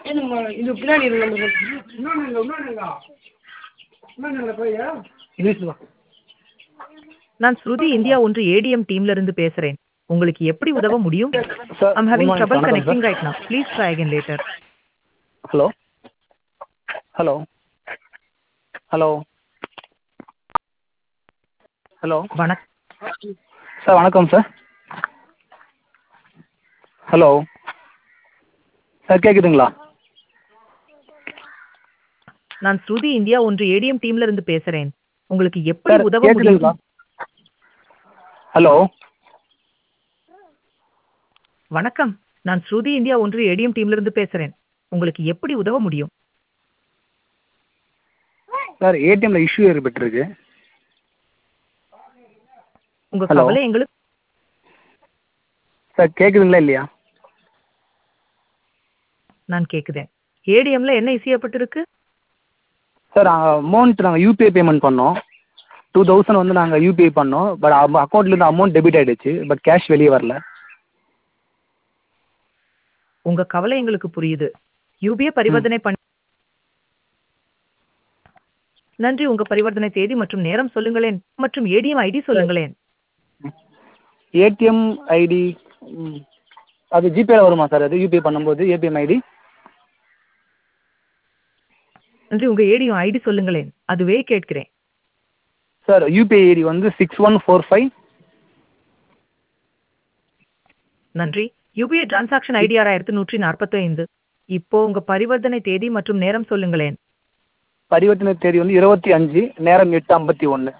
இது பின்னாடி இன்னொன்று நான் ஸ்ருதி இந்தியா ஒன்று ஏடிஎம் டீம்ல இருந்து பேசுறேன். உங்களுக்கு எப்படி உதவ முடியும்? Sir I'm good having morning trouble sir வணக்கம் connecting sir. right now. Please try again later. Hello hello hello hello sir வணக்கம் சார். ஹலோ சார் கேட்குதுங்களா? நான் ஸ்ருதி இந்தியா ஒன்று ஏடிஎம் டீம்ல இருந்து பேசுறேன். உங்களுக்கு எப்படி சார் உதவ கேட்குதுங்களா? முடியும்? ஹலோ வணக்கம். நான் ஸ்ருதி இந்தியா ஒன்று ஏடிஎம் டீம்ல இருந்து பேசுறேன். உங்களுக்கு எப்படி உதவ முடியும்? சார் ஏடிஎம்ல இஷ்யூ ஏற்பட்டிருக்கு. உங்க ஹலோ கவலை எங்களுக்கு சார் கேட்குதுங்களா இல்லையா? நான் கேக்குதேன். ஏடிஎம்ல என்ன இசையப்பட்டிருக்கு? சார் அமௌண்ட் நாங்கள் யூபிஐ பேமெண்ட் பண்ணோம். 2000 வந்து நாங்கள் யூபிஐ பண்ணோம். பட் அக்கௌண்ட்லேருந்து அமௌண்ட் டெபிட் ஆகிடுச்சு. பட் கேஷ் வெளியே வரல. உங்க கவலை எங்களுக்கு புரியுது. யூபிஐ பரிவர்த்தனை பண்ண நன்றி. உங்க பரிவர்த்தனை தேதி மற்றும் நேரம் சொல்லுங்களேன் மற்றும் ஏடிஎம் ஐடி சொல்லுங்களேன். ஏடிஎம் ஐடி அது ஜிபேல வருமா சார்? அது யூபிஐ பண்ணும்போது ஏடிஎம் ஐடி நன்றி. உங்க ஏடிஎம் ஐடி சொல்லுங்களேன். அதுவே கேட்கிறேன். சார் யூபிஐ ஐடி வந்து 6145. நன்றி. UPI transaction ID 6145. இப்போ உங்க பரிவர்த்தனை தேதி மற்றும் நேரம் சொல்லுங்களேன். பரிவர்த்தனை தேதி வந்து 25, நேரம் 8:51.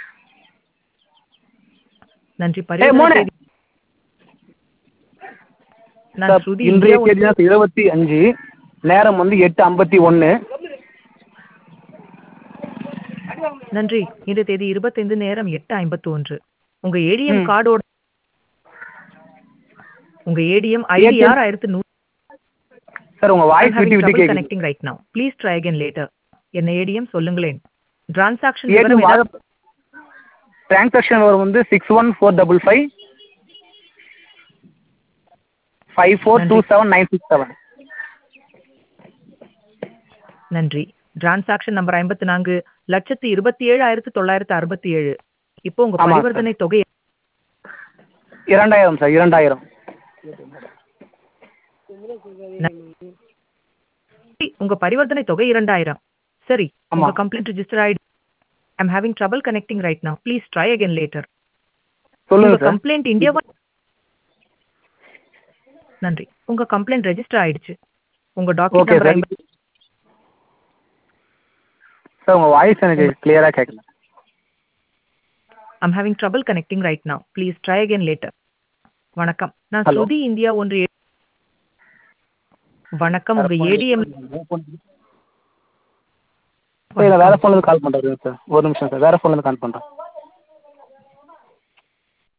நன்றி. பரிவர்த்தனை தேதி நான் சார் ஸ்ருதி இன்றைய இந்தியா தேதி தான் 25, நேரம் வந்து 8:51. நன்றி. இந்த தேதி 25 நேரம் 8:51. உங்க ஏடிஎம் கார்டோட உங்க ஏடிஎம் ஐடி ATM 6100. சார் உங்க I'm வாய்ஸ் having விட்டு விட்டு trouble கேக்குது. connecting right now. Please try again later. என்ன ஏடிஎம் சொல்லுங்களேன். டிரான்சாக்ஷன் ஏடிஎம் விவரம் ஏதாவது டிரான்சாக்ஷன் வரும் வந்து 6145 5427967. நன்றி. Transaction number 54,27,967. இப்போ உங்க ஆமா பரிவர்த்தனை தொகை 2000 சார் 2000. உங்க பரிவர்த்தனை தொகை 2000. சரி. ஆமா. உங்க complaint register ID I'm having trouble connecting right now. Please try again later. சொல்லுங்க உங்க சார். கம்ப்ளைண்ட் இந்தியா நன்றி. உங்க கம்ப்ளைண்ட் ரெஜிஸ்டர் ஆயிடுச்சு. உங்க docket okay number sir. Sir உங்க வாய்ஸ் எனக்கு கிளியரா கேட்கல. I'm having trouble connecting right now. Please try again later. வணக்கம். நான் ஹலோ ஸ்ருதி இந்தியா ஒன்று வணக்கம். உங்க ஏடிஎம் வேற போன்ல இருந்து கால் பண்றேன் சார். ஒரு நிமிஷம் சார். வேற போன்ல இருந்து கால் பண்றேன்.